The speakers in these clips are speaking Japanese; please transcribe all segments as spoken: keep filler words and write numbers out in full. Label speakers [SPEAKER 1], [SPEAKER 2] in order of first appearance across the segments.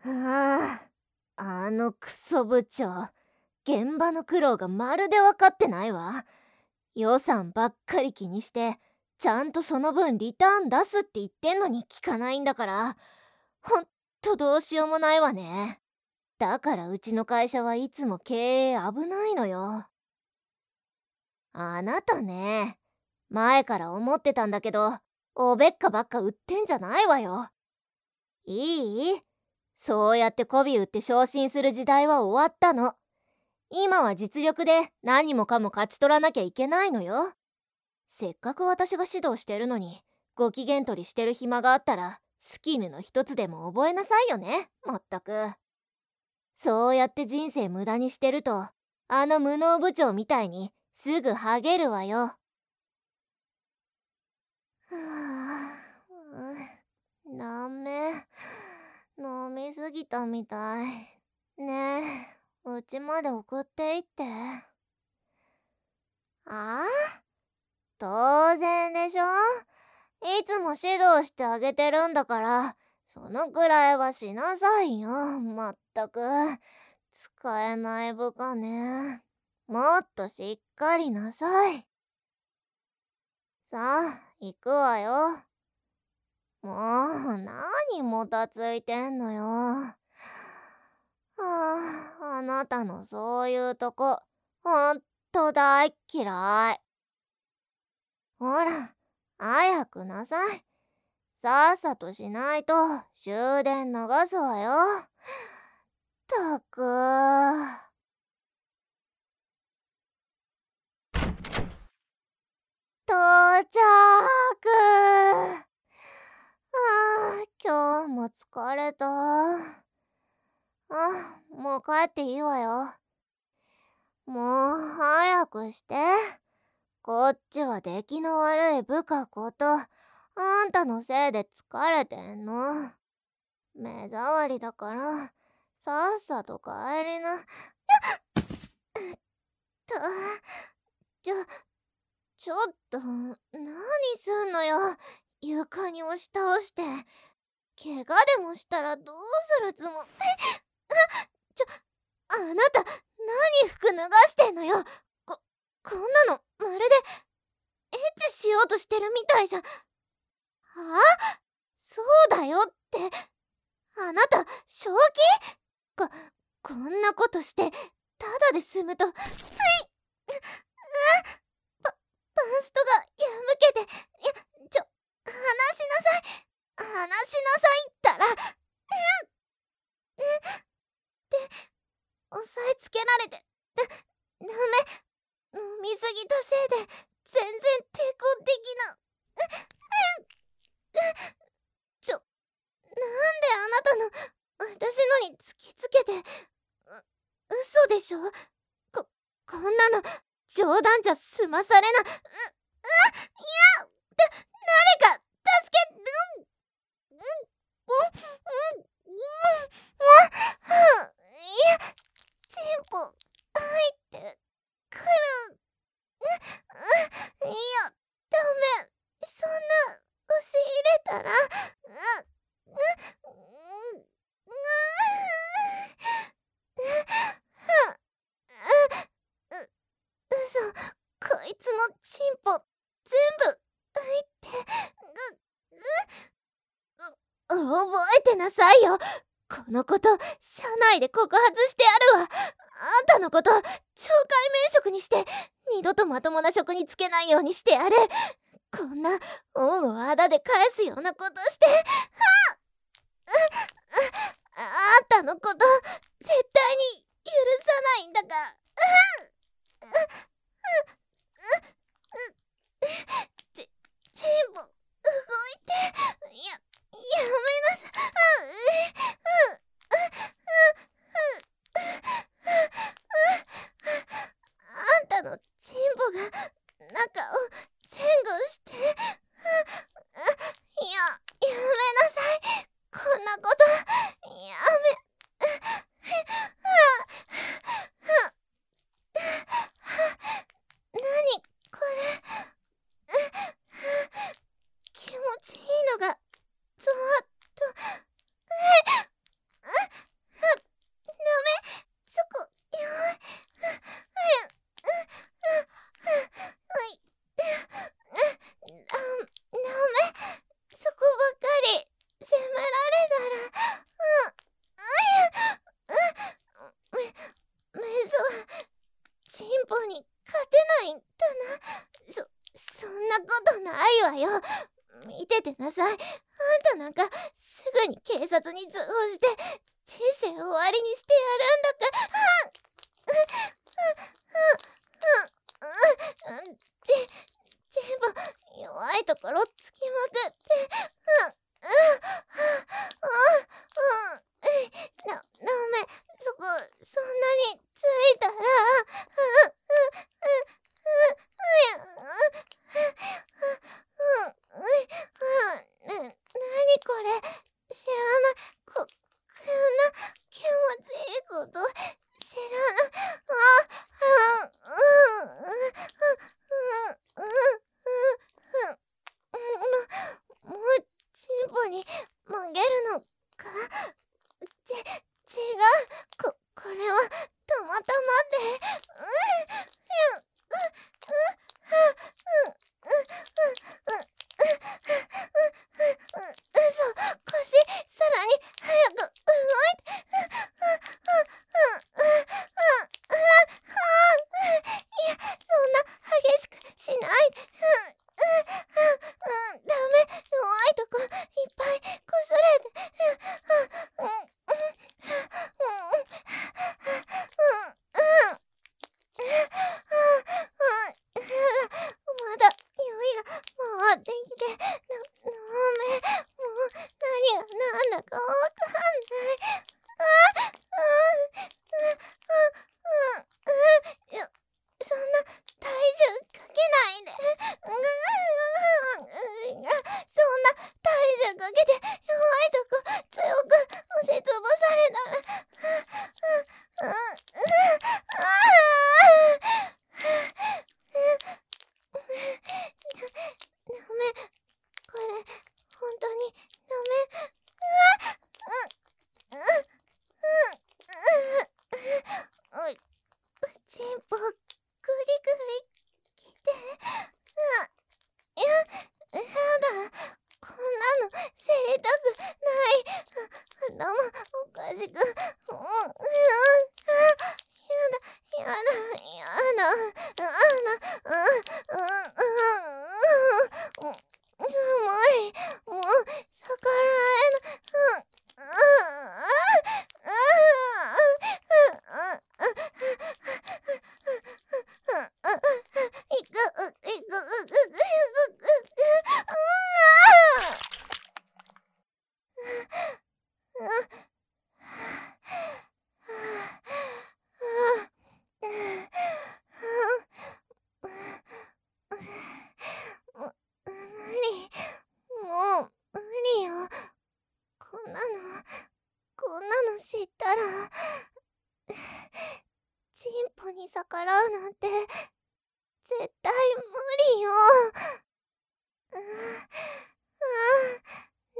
[SPEAKER 1] ああ、あのクソ部長、現場の苦労がまるで分かってないわ。予算ばっかり気にしてちゃんとその分リターン出すって言ってんのに聞かないんだから、ほんとどうしようもないわね。だからうちの会社はいつも経営危ないのよ。あなたね、前から思ってたんだけど、おべっかばっか売ってんじゃないわよ。いい？そうやって媚び売って昇進する時代は終わったの。今は実力で何もかも勝ち取らなきゃいけないのよ。せっかく私が指導してるのに、ご機嫌取りしてる暇があったらスキルの一つでも覚えなさいよね、まったく。そうやって人生無駄にしてると、あの無能部長みたいにすぐハゲるわよ。はあ、うん、ダメ。飲みすぎたみたい。ねえ、うちまで送っていって。ああ、当然でしょ。いつも指導してあげてるんだから、そのくらいはしなさいよ。まったく使えない部下ね。もっとしっかりなさい。さあ、行くわよ。もう何もたついてんのよ。はあ、あなたのそういうとこほんと大っ嫌い。ほら、早くなさい。さっさとしないと終電逃すわよ。ったく。到着。ああ、今日も疲れた。あ、もう帰っていいわよ。もう早くして。こっちは出来の悪い部下こと、あんたのせいで疲れてんの。目障りだから、さっさと帰りな。えっと、ちょ、ちょっと、何すんのよ。床に押し倒して。怪我でもしたらどうするつも。あ、ちょ、あなた、何服脱がしてんのよ。こ、こんなの、まるで、エッチしようとしてるみたいじゃん。はあ？そうだよって。あなた、正気？こ、こんなことして、ただで済むと、はい！う、うパ、パンストが破けて、いや、ちょ、離しなさい。離しなさいったら、うん、え、で、押さえつけられて、だ、ダメ。飲みすぎたせいで、全然抵抗できな、う、うん、ちょ、なんであなたの、私のに突きつけて、う、嘘でしょ？こ、こんなの、冗談じゃ済まされな、う、う、いや、だ、誰か、助け、うん、うん、うん、うん、うん、いや、チンポ、入ってくる、う、う、いや、ダメ、そんな、押し入れたら、う、う、う、う、嘘、こいつのチンポ全部入ってう、う、覚えてなさいよ。このこと社内で告発してやるわ。あんたのこと懲戒免職にして二度とまともな職に就けないようにしてやる。こんな恩をあだで返すようなことして、はあ、あ、あんたのこと絶対に許さないんだから。ち、チンポ動いて、や、やめなさい。あんたのチンポが中を前後して、いや、やめなさい。こんなことやめ。 いったな。そ、そんなことないわよ。見ててなさい。あんたなんかすぐに警察に通報して人生終わりにしてやるんだから。うんうんうんうんうん。ち、全部弱いところつきまくって。うんうんうんうんな、ダメ。そこ、そんなについたら。うんうんうんうんうんうんうんうんうんうんうんな、なにこれ。知らない。こ、こんな気持ちいいこと知らない。あ、うんうんうんうんうんうんも、もうチンポに曲げるのか。ち、違う。こ、これはたまたまで。うんうんうんうんうんうんうん嘘。腰さらに早く動いて。いや、そんな激しくしないで。うんうんうんダメ。弱いとこいっぱいこすれて。うんうんまだ酔いが回ってきて。ダメ。もう何が何だかわかんない。あうんうんうんうんよそんな体重かけないで。うんうんうんそんな体重かけて弱いとこ強く押しつぶされたら。うんうんあダメ。これ本当にダメ。うんうんうんうんチンポグリグリきて。あ、いや、やだ。こんなの知りたくない。頭おかしく。うん、うん、あ、やだ、やだ、やだ。あな、うん、うん、うん、うん、無理。もう逆らえない。うん、うん、うん、うん、うん、うん、いく、いく、いく、いく、も無理。もう無理よ。こんなの、こんなの知ったら、チンポに逆らうなんて絶対無理よ。うん、うん、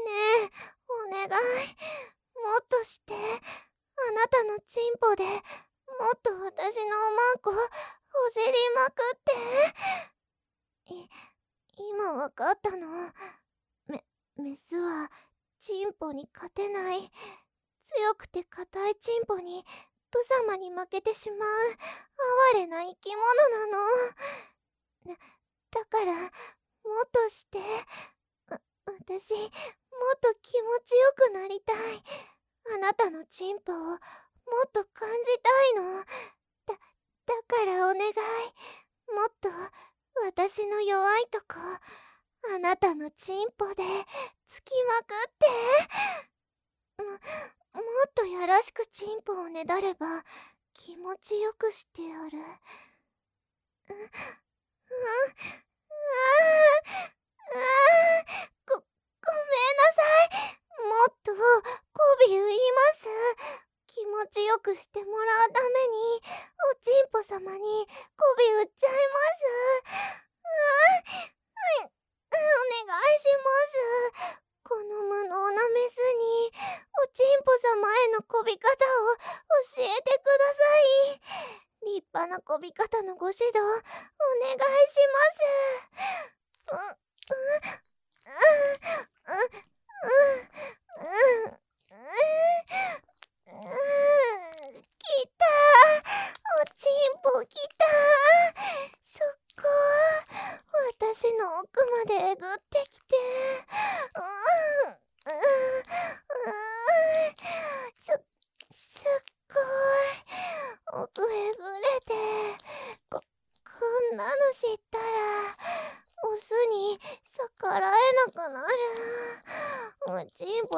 [SPEAKER 1] ねえ、お願い。もっとして。あなたのチンポでもっと私のおまんこほじりまくって。い、今わかったの。め、メスはチンポに勝てない。強くて硬いチンポに無様に負けてしまう哀れな生き物なの。だ、だからもっとして。あ、私もっと気持ちよくなりたい。あなたのチンポをもっと感じたいの。だ、だからお願い。もっと私の弱いとこあなたのチンポでつきまくって。も、もっとやらしくチンポをねだれば気持ちよくしてやる。う、うん、うん、ああ、ご、ごめんなさい。もっと媚び売ります。気持ちよくしてもらうためにおちんぽ様に媚び売っちゃいます。あ、はい、お願いします。この無能なメスにおちんぽ様への媚び方を教えてください。立派な媚び方のご指導お願いします。う、う、う、う、う、う、う、きた。おちんぽきた。そっ